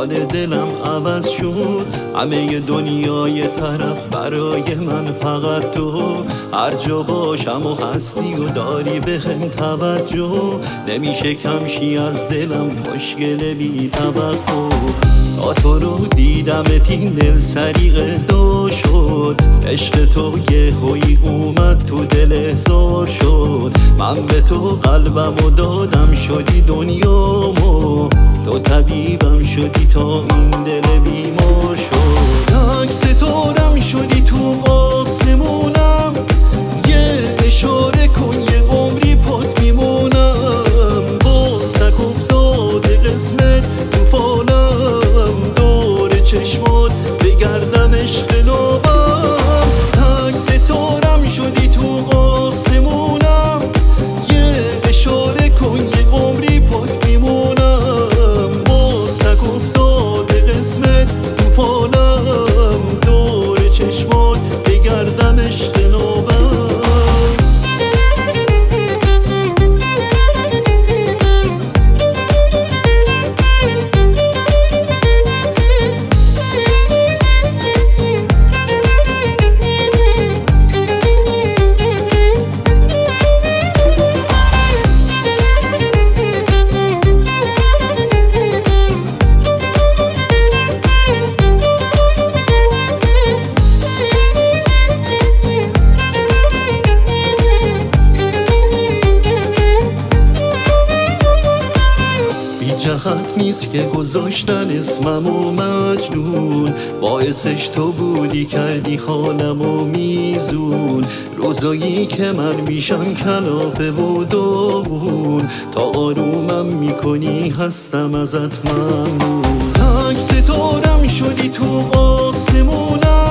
حال دلم عوض شد، همه دنیای طرف برای من فقط تو. هر جا باشم و هستی و داری بهم توجه، نمیشه کمشی از دلم خوشگل بی توقع. تا تو رو دیدمت این دل سریقه دو شد، عشق تو یهویی اومد تو دل احضار شد. من به تو قلبمو دادم شدی دنیامو، تو طبیبم شدی تا این دل بیمار شد. یک ستارم شدی تو آسمونم، یه اشاره کن یه عمری پات میمونم. باز تک افتاده قسمت طوفانم، دور چشمات بگردم عشق نابم. تک ستارم شدی تو آسمونم، یه اشاره کن یه عمری پات میمونم. باز تک افتاده قسمت طوفانم، دور چشمات بگردم عشق نابم. جهت نیست که گذاشتن اسممو مجنون، باعثش تو بودی کردی حالمو میزون. روزایی که من میشم کلافه و داغون، تا آرومم میکنی هستم ازت ممنون. تک ستارم شدی تو آسمونم،